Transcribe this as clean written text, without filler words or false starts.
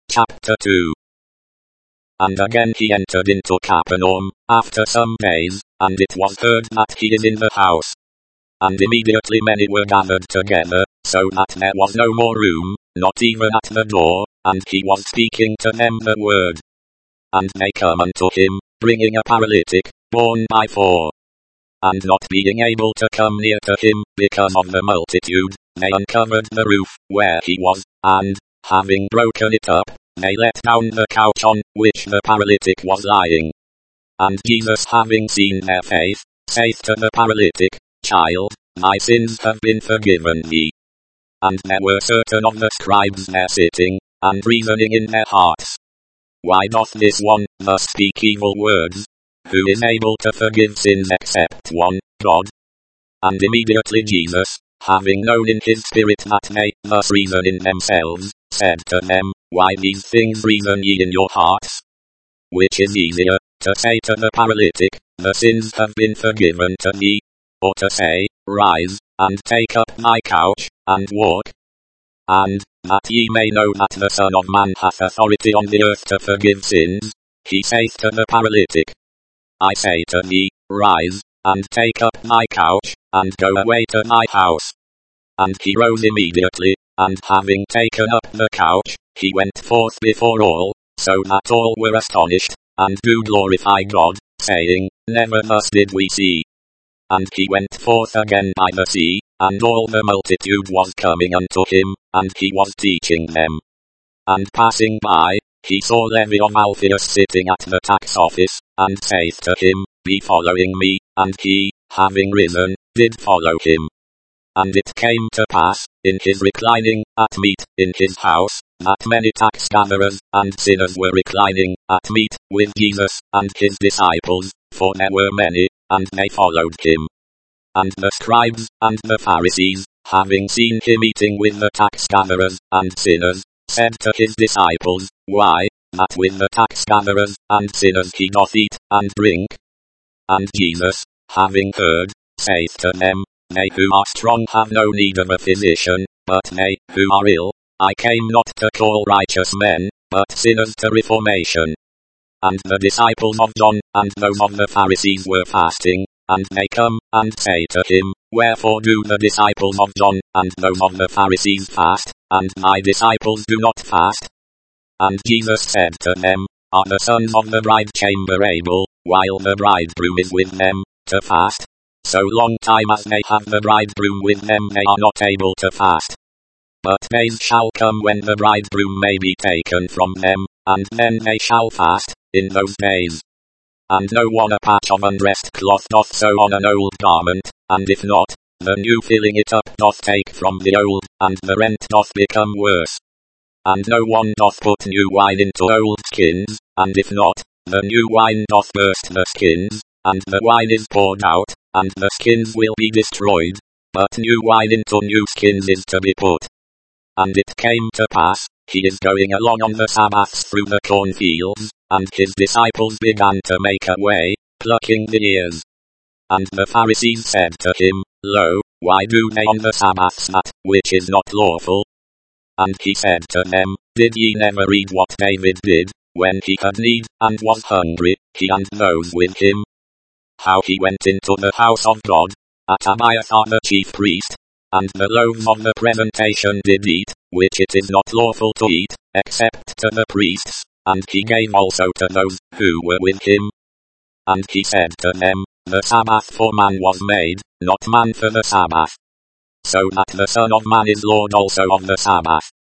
Chapter 2. And again he entered into Capernaum, after some days, and it was heard that he is in the house. And immediately many were gathered together, so that there was no more room, not even at the door, and he was speaking to them the word. And they come unto him, bringing a paralytic, borne by 4. And not being able to come near to him, because of the multitude, they uncovered the roof, where he was, and, having broken it up, they let down the couch on which the paralytic was lying. And Jesus, having seen their faith, saith to the paralytic, Child, thy sins have been forgiven thee. And there were certain of the scribes there sitting, and reasoning in their hearts, Why doth this one thus speak evil words? Who is able to forgive sins except one, God? And immediately Jesus, having known in his spirit that they thus reason in themselves, said to them, Why these things reason ye in your hearts? Which is easier, to say to the paralytic, The sins have been forgiven to thee? Or to say, Rise, and take up thy couch, and walk? And, that ye may know that the Son of Man hath authority on the earth to forgive sins, he saith to the paralytic, I say to thee, Rise, and take up thy couch, and go away to thy house. And he rose immediately, and having taken up the couch, he went forth before all, so that all were astonished, and do glorify God, saying, Never thus did we see. And he went forth again by the sea, and all the multitude was coming unto him, and he was teaching them. And passing by, he saw Levi of Alphaeus sitting at the tax office, and saith to him, Be following me, and he, having risen, did follow him. And it came to pass, in his reclining at meat in his house, that many tax gatherers and sinners were reclining at meat with Jesus and his disciples, for there were many, and they followed him. And the scribes and the Pharisees, having seen him eating with the tax gatherers and sinners, said to his disciples, Why, that with the tax gatherers and sinners he doth eat and drink? And Jesus, having heard, saith to them, They who are strong have no need of a physician, but they who are ill. I came not to call righteous men, but sinners to reformation. And the disciples of John and those of the Pharisees were fasting, and they come and say to him, Wherefore do the disciples of John and those of the Pharisees fast, and thy disciples do not fast? And Jesus said to them, Are the sons of the bride chamber able, while the bridegroom is with them, to fast? So long time as they have the bridegroom with them they are not able to fast. But days shall come when the bridegroom may be taken from them, and then they shall fast, in those days. And no one a patch of undressed cloth doth sew on an old garment, and if not, the new filling it up doth take from the old, and the rent doth become worse. And no one doth put new wine into old skins, and if not, the new wine doth burst the skins, and the wine is poured out, and the skins will be destroyed, but new wine into new skins is to be put. And it came to pass, he is going along on the Sabbaths through the cornfields, and his disciples began to make a way, plucking the ears. And the Pharisees said to him, Lo, why do they on the Sabbaths that which is not lawful? And he said to them, Did ye never read what David did, when he had need, and was hungry, he and those with him? How he went into the house of God, at Abiathar the chief priest, and the loaves of the presentation did eat, which it is not lawful to eat, except to the priests, and he gave also to those who were with him. And he said to them, The Sabbath for man was made, not man for the Sabbath. So that the Son of Man is Lord also of the Sabbath.